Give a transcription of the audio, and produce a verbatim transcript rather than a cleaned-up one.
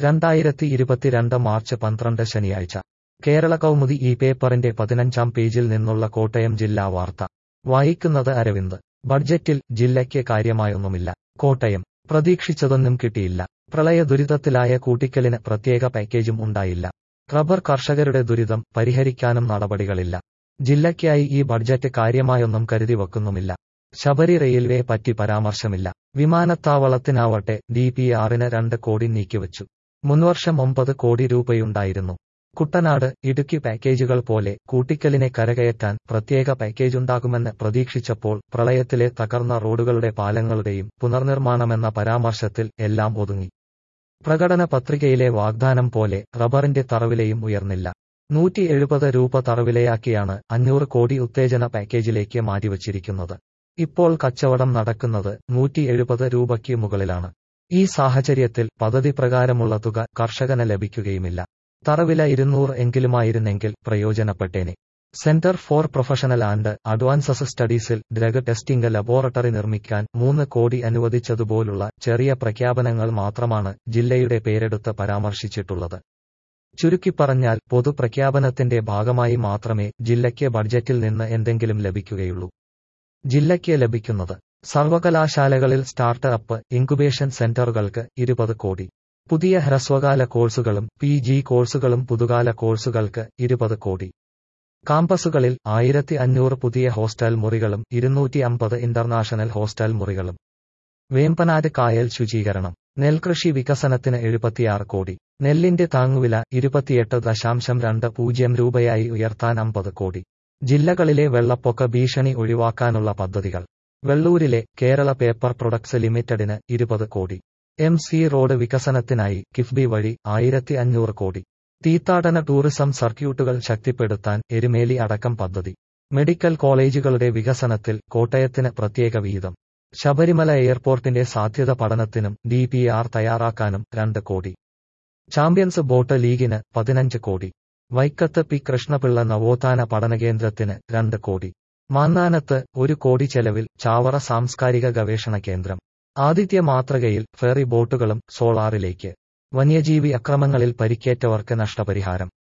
രണ്ടായിരത്തി ഇരുപത്തിരണ്ട് മാർച്ച് പന്ത്രണ്ട് ശനിയാഴ്ച കേരള കൗമുദി ഈ പേപ്പറിന്റെ പതിനഞ്ചാം പേജിൽ നിന്നുള്ള കോട്ടയം ജില്ലാ വാർത്ത വായിക്കുന്നത് അരവിന്ദ്. ബഡ്ജറ്റിൽ ജില്ലയ്ക്ക് കാര്യമായൊന്നുമില്ല. കോട്ടയം. പ്രതീക്ഷിച്ചതൊന്നും കിട്ടിയില്ല. പ്രളയ ദുരിതത്തിലായ കൂട്ടിക്കലിന് പ്രത്യേക പാക്കേജും ഉണ്ടായില്ല. റബ്ബർ കർഷകരുടെ ദുരിതം പരിഹരിക്കാനും നടപടികളില്ല. ജില്ലയ്ക്കായി ഈ ബഡ്ജറ്റ് കാര്യമായൊന്നും കരുതി വെക്കുന്നുമില്ല. ശബരി റെയിൽവേ പറ്റി പരാമർശമില്ല. വിമാനത്താവളത്തിനാവട്ടെ ഡി പി ആറിന് രണ്ട് കോടി നീക്കിവച്ചു. മുൻവർഷം ഒമ്പത് കോടി രൂപയുണ്ടായിരുന്നു. കുട്ടനാട്, ഇടുക്കി പാക്കേജുകൾ പോലെ കൂട്ടിക്കലിനെ കരകയറ്റാൻ പ്രത്യേക പാക്കേജുണ്ടാകുമെന്ന് പ്രതീക്ഷിച്ചപ്പോൾ പ്രളയത്തിലെ തകർന്ന റോഡുകളുടെ പാലങ്ങളുടെയും പുനർനിർമ്മാണമെന്ന പരാമർശത്തിൽ എല്ലാം ഒതുങ്ങി. പ്രകടന പത്രികയിലെ വാഗ്ദാനം പോലെ റബ്ബറിന്റെ തറവിലയും ഉയർന്നില്ല. നൂറ്റി എഴുപത് രൂപ തറവിലയാക്കിയാണ് അഞ്ഞൂറ് കോടി ഉത്തേജന പാക്കേജിലേക്ക് മാറ്റിവച്ചിരിക്കുന്നത്. ഇപ്പോൾ കച്ചവടം നടക്കുന്നത് നൂറ്റി എഴുപത് രൂപയ്ക്ക് മുകളിലാണ്. ഈ സാഹചര്യത്തിൽ പദ്ധതി പ്രകാരമുള്ള തുക കർഷകന് ലഭിക്കുകയുമില്ല. തറവില ഇരുന്നൂറ് എങ്കിലുമായിരുന്നെങ്കിൽ പ്രയോജനപ്പെട്ടേനെ. Centre for professional and advances സ്റ്റഡീസിൽ ഡ്രഗ് ടെസ്റ്റിംഗ് ലബോറട്ടറി നിർമ്മിക്കാൻ മൂന്ന് കോടി അനുവദിച്ചതുപോലുള്ള ചെറിയ പ്രഖ്യാപനങ്ങൾ മാത്രമാണ് ജില്ലയുടെ പേരെടുത്ത് പരാമർശിച്ചിട്ടുള്ളത്. ചുരുക്കിപ്പറഞ്ഞാൽ പൊതുപ്രഖ്യാപനത്തിന്റെ ഭാഗമായി മാത്രമേ ജില്ലയ്ക്ക് ബഡ്ജറ്റിൽ നിന്ന് എന്തെങ്കിലും ലഭിക്കുകയുള്ളൂ. ജില്ലയ്ക്ക് ലഭിക്കുന്നത്: സർവകലാശാലകളിൽ സ്റ്റാർട്ട് അപ്പ് ഇൻകുബേഷൻ സെന്ററുകൾക്ക് ഇരുപത് കോടി, പുതിയ ഹ്രസ്വകാല കോഴ്സുകളും പി ജി കോഴ്സുകളും പുതുകാല കോഴ്സുകൾക്ക് ഇരുപത് കോടി, കാമ്പസുകളിൽ ആയിരത്തി അഞ്ഞൂറ് പുതിയ ഹോസ്റ്റൽ മുറികളും ഇരുന്നൂറ്റി അമ്പത് ഇന്റർനാഷണൽ ഹോസ്റ്റൽ മുറികളും, വേമ്പനാട് കായൽ ശുചീകരണം, നെൽകൃഷി വികസനത്തിന് എഴുപത്തിയാറ് കോടി, നെല്ലിന്റെ താങ്ങുവില ഇരുപത്തിയെട്ട് ദശാംശം രണ്ട് പൂജ്യം രൂപയായി ഉയർത്താൻ അമ്പത് കോടി, ജില്ലകളിലെ വെള്ളപ്പൊക്ക ഭീഷണി ഒഴിവാക്കാനുള്ള പദ്ധതികൾ, വെള്ളൂരിലെ കേരള പേപ്പർ പ്രൊഡക്ട്സ് ലിമിറ്റഡിന് ഇരുപത് കോടി, എം സി റോഡ് വികസനത്തിനായി കിഫ്ബി വഴി ആയിരത്തി അഞ്ഞൂറ് കോടി, തീർത്ഥാടന ടൂറിസം സർക്യൂട്ടുകൾ ശക്തിപ്പെടുത്താൻ എരുമേലി അടക്കം പദ്ധതി, മെഡിക്കൽ കോളേജുകളുടെ വികസനത്തിൽ കോട്ടയത്തിന് പ്രത്യേക വിഹിതം, ശബരിമല എയർപോർട്ടിന്റെ സാധ്യത പഠനത്തിനും ഡി പി ആർ തയ്യാറാക്കാനും രണ്ട് കോടി, ചാമ്പ്യൻസ് ബോട്ട് ലീഗിന് പതിനഞ്ച് കോടി, വൈക്കത്ത് പി കൃഷ്ണപിള്ള നവോത്ഥാന പഠനകേന്ദ്രത്തിന് രണ്ട് കോടി, മാന്നാനത്ത് ഒരു കോടി ചെലവിൽ ചാവറ സാംസ്കാരിക ഗവേഷണ കേന്ദ്രം, ആദിത്യ മാതൃകയിൽ ഫെറി ബോട്ടുകളും സോളാറിലേക്ക്, വന്യജീവി അക്രമങ്ങളിൽ പരിക്കേറ്റവർക്ക് നഷ്ടപരിഹാരം.